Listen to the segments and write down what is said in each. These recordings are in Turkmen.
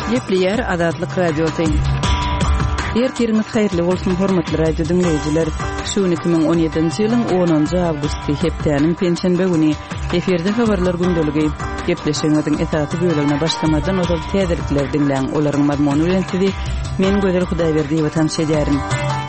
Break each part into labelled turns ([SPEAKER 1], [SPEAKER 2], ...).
[SPEAKER 1] Gepleyer Azatlyk radiosu. Ertiriniz hayırlı olsun hormatly radio dinleyijiler. Şu 2017-nji ýylyň 10-njy awgusty hepdeniň penşenbe güni eferde habarlar gündöligi gepleşeňiziň esasy bölümine başlamadan ozal täzelikler dinleň. Olaryň mazmuny bilen sizi men Gözel Hudaýberdiýew tanışdyrarym.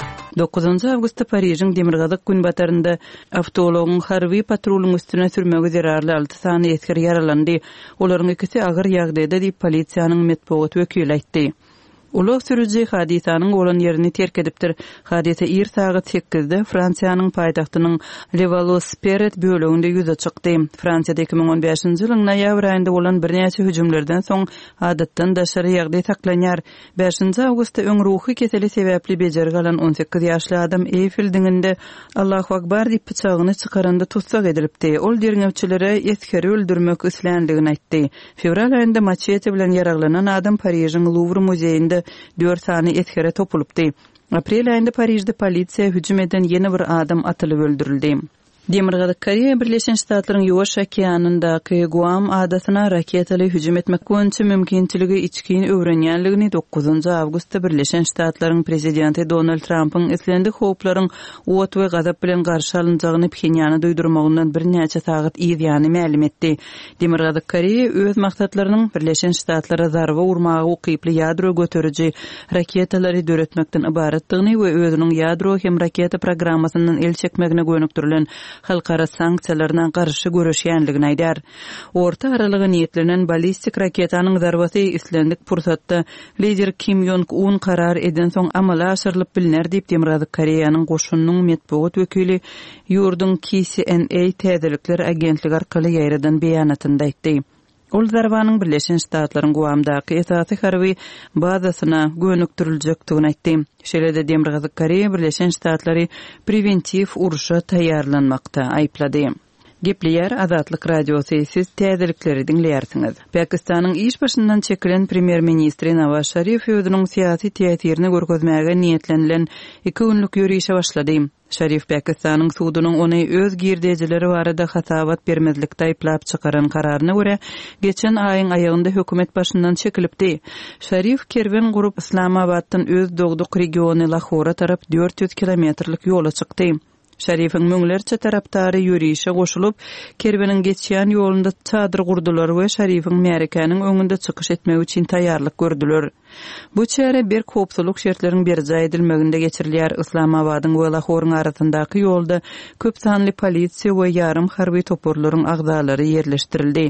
[SPEAKER 1] 9-njy awgustda Paryжyň Demirgazyk gün batarynda awtologyň harby patrulyň üstüne sürmegi zerarly 6 sany esker yaralandy. Olaryň ikisi agyr ýagdaýda diýip polisiýanyň medpugat wekili aýtdy. Ulug sürüji hadisanyň bolan ýerini terk edipdir. Hadise ir saat 8-de Fransiýanyň paýtagtynyň Levallois-Perret böleginde ýüze çykdy. Fransiyada 2015-nji ýylyň noýabr aýynda bolan birnäçe hüjümlerden soň adatdan daşary ýagdaý saklanýar. 5-nji awgustda öň ruhy keseli sebäpli bejergi alan 18 ýaşly adam Eiffel diňinde Allahu akbar diýip pyçagyny çykaranda tutsak edilipdi. Ol derňewçilere eskeri öldürmek üslendigini aýtdy. Fevral aýynda maçete bilen yaralanan adam Paryжyň Louvre muzeýinde 4 sany eskere topulupdy. Aprel aýynda Paryжda polisiýa hüjüm eden ýene bir adam atylyp öldürildi. Demirgazyk Koreýa Birleşen Ştatlaryň Ýuwaş okeanyndaky Guam adasyna raketaly hüjüm etmek boýunça mümkinçiligi içkin öwrenýänligini 9-njy awgustda Birleşen Ştatlaryň prezidenti Donald Trump'yň islendik hoplaryň owat we gazap bilen garşy alynjagyny Pxenýany duýdurmagyndan birnäçe sagat ýany ma'lum etdi. Demirgazyk Koreýa öz maksatlarynyň Birleşen Ştatlara zarba urmagy ukyply ýadro göteriji raketalary döretmekden ibaretdigini we özüniň ýadro hem raketa programmasynyň el çekmegine gönükdirilen halkara sanksiýalaryna garşy görüşýänligini aýdar. Orta aralygy niýetlenen ballistik raketanyň zarbasy islendik pursatda lider Kim Jong-un karar eden soň amala aşyrylyp biliner diýip Demirgazyk Koreýanyň goşunyň medpugat wekili ýurdun KCNA täzelikler agentligi arkaly ýaýradan beýanatynda aýtdy. Ol zarbanyň Birleşen Ştatlaryň Guamdaky esasy harby bazasyna gönükdirilejekdigini aýtdy. Şeýle Demirgazyk Koreýa Birleşen Ştatlary preventiv uruşa taýýarlanmakda aýplady. Gepleyer Azatlyk radiosu siz täzelikleri dinleýärsiňiz. Pakistanyň iş başyndan çekilen premier ministri Nawaz Şerif özüniň syýasy täsirini görkezmäge niýetlenilen 2 günlük ýürüýüşe başlady. Şerif Pakistanyň sudunyň ony öz girdejileri barada hatabat bermezlikde aýplap çykaran kararyna görä geçen aýyň aýagynda hökümet başyndan çekilipdi. Şerif kerwen gurup Islamabaddan öz dogduk regiony Lahora tarap 400 kilometrlik ýola çykdy. Şerifiň müňlerçe tarapdary ýürüýüşe goşulyp, kerweniň geçýän ýolunda çadyr gurdular we Şerifiň Merikanyň öňünde çykyş etmek üçin taýýarlyk gördüler. Bu çäre bir kopsuluk şertleriň berja edilmeginde geçirilýär. Islamabadyň we Lahoryň arasyndaky ýolda köp sanly polisiýa we ýarym harby toporlaryň agdalary ýerleşdirildi.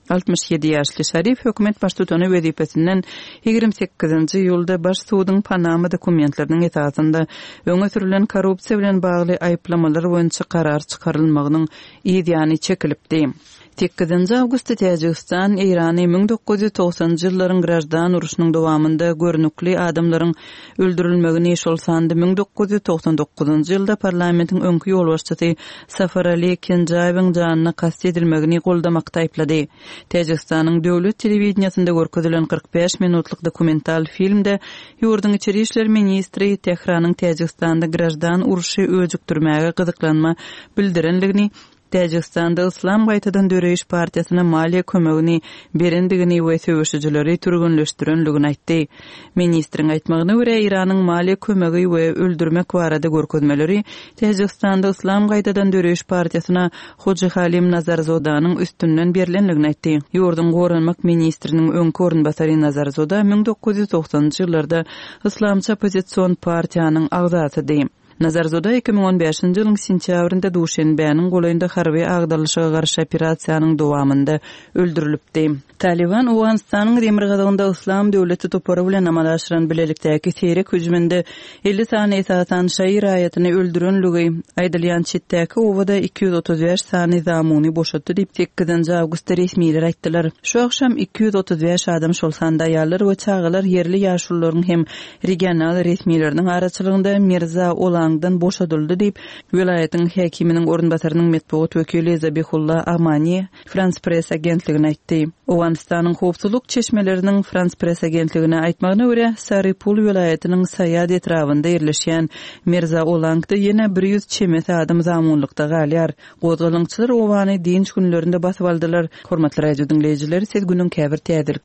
[SPEAKER 1] 67 ýaşly Şerif hökümet baştutuny wezipesinden 28-nji ýylda baş suwdyň Panama dokumentlarynyň esasynda öňe sürülen korrupsiýa bilen bagly aýplamalar boýunça karar çykarylmagynyň ýygyny çekilipdi. 8-nji awgustda Täjikistan Irany 1990-njy ýyllaryň grajdan uruşynyň dowamında görnükli adamlaryň öldürilmegini şol sandy 1999-njy ýylda parlamentiň öňkü ýolbaşçysy Safar Ali Kenjaýewiň janyna kast edilmegini goldamakda aýplady. Täjikistanyň döwlet telewizionyasynda görkezilen 45 minutlyk dokumental filmde ýurdun içeri işler ministri Tehranyň Täjikistanda grajdan uruşy öjükdirmäge gyzyklanma bildirenligini, Täjikistanda Islam gaýtadan döreýiş partiýasyna maliýe kömegini berendigini we söwüşçileri türgünleşdirenligini aýtdy. Ministriň aýtmagyna görä Iranyň maliýe kömegi we öldürmek barada görkezmeleri Täjikistanda Islam gaýtadan döreýiş partiýasyna Hoji Halim Nazarzodanyň üstünden berilenligini aýtdy. Ýurdun gorunmak ministriniň öňkü ornbasary Nazarzoda 1990-njy ýyllarda Islamça opozisiýon partiýanyň agzasydy. Nazarzoda 2015-nji ýylyň sentýabrynda Duşenbeýanyň goýunda harby agdalyşyga garşy operasiýanyň dowamında öldürilipdi. Taliban Awganistanyň Demirgazygynda Islam döwleti topary bilen amal aşyran bilelikdäki seýrek hüjüminde 50 sany esasan şaýyr aýatyny öldürenligi aýdylýan çetdäki owada 235 sany zamuny boşatdy diýip 8-nji awgustda resmiler aýtdylar. Şu akşam 235 adam şol sanda ýalar we çağalar yerli ýaşullaryň hem regional resmileriniň araçylygynda Mirza Olangdan boşadyldy diýip vilayatyň häkiminiň ornbasarynyň medpugat wekili Zabihullah Amani France Press agentligine aýtdy. Awganistanyň howpsuzlyk çeşmeleriniň France Press agentligine aýtmagyna görä, Saripul vilayatynyň Sayad etrafynda ýerleşýän Mirza Olangda ýene 100 çemes adam zamanlykda galýar. Gozgalyňçylar owany dinç günlerinde basyp aldylar. Hormatly radio dinleýijiler, siz günüň käbir täzelik